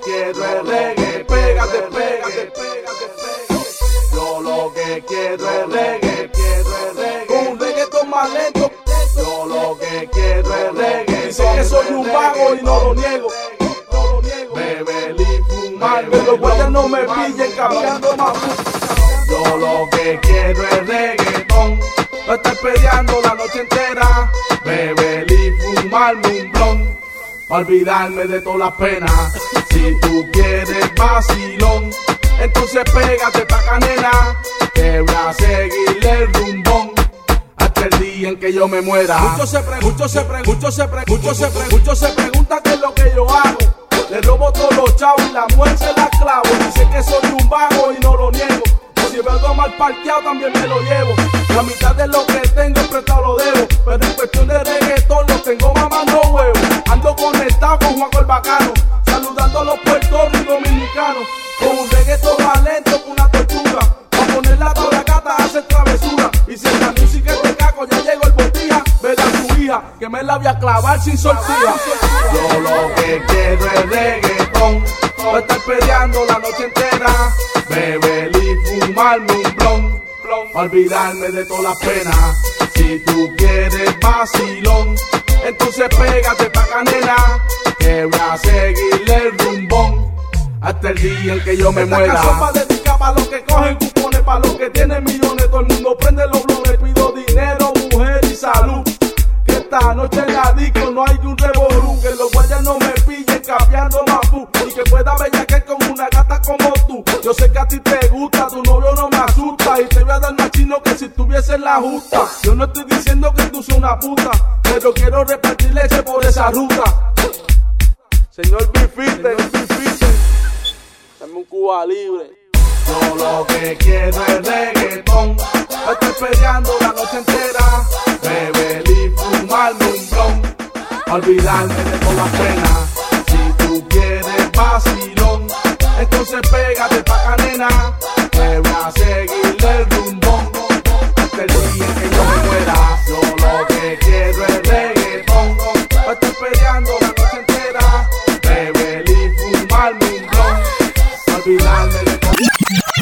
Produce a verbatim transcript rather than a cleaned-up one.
quiero es reggae. Pégate, pégate, pégate, pégate. Yo lo que quiero es reggae, quiero es reggae. Con un reggaetón más lento. Yo lo que quiero es reggae. Dice que soy un vago y no lo niego. Beber y fumar, que los guayas no me pillen cambiando más. Yo lo que quiero es reggaetón. No estar peleando la noche entera. Beber y fumarme un blon. Olvidarme de todas las penas. Si tú quieres vacilón, entonces pégate pa' acá, nena, que voy a seguirle el rumbón hasta el día en que yo me muera. Muchos se preguntan, muchos se preguntan, muchos se preguntan, muchos se preguntan, muchos se preguntan qué es lo que yo hago. Le robo todos los chavos y la mujer se la clavo. Dice que soy un vago y no lo niego. Y si veo algo mal parqueado también me lo llevo. La mitad de lo que tengo prestado lo debo. Pero en cuestión de reggaetón lo tengo mamando huevos. Ando conectado con Juan el Bacano, saludando a los puertorriqueños dominicanos. Con un reggaetón más lento que una tortuga. Pa' ponerla a toda la gata a hacer travesura. Y si en la música es de caco ya llegó el botija, verá a su hija que me la voy a clavar sin sortija. Yo lo que quiero es reggaetón. No estar peleando la noche entera. Beber y fumarme un blon. Olvidarme de todas las penas. Si tú quieres vacilón, entonces pégate pa' acá, nena, que voy a seguirle el rumbón hasta el día en que yo me muera. Esta canción pa' dedicar pa' los que cogen cupones, pa' los que tienen millones. Todo el mundo prende los blones, pido dinero, mujer y salud. Que esta noche en la disco no hay un revolú. Que los guayas no me pillen cambiando mapú. Y que pueda bellaquear con una gata como tú. Yo sé que a ti te gusta, tu novio no me asusta. Y te voy a dar más chino que si tuviese la justa. Yo no estoy diciendo que tú sos una puta, pero quiero repartir leche por esa ruta. Señor Bifite, dame un Cuba libre. Yo lo que quiero es reggaetón. Estoy peleando la noche entera. Beber y fumarme un blon. Olvidarme de todas las penas. Si tú quieres vacilar,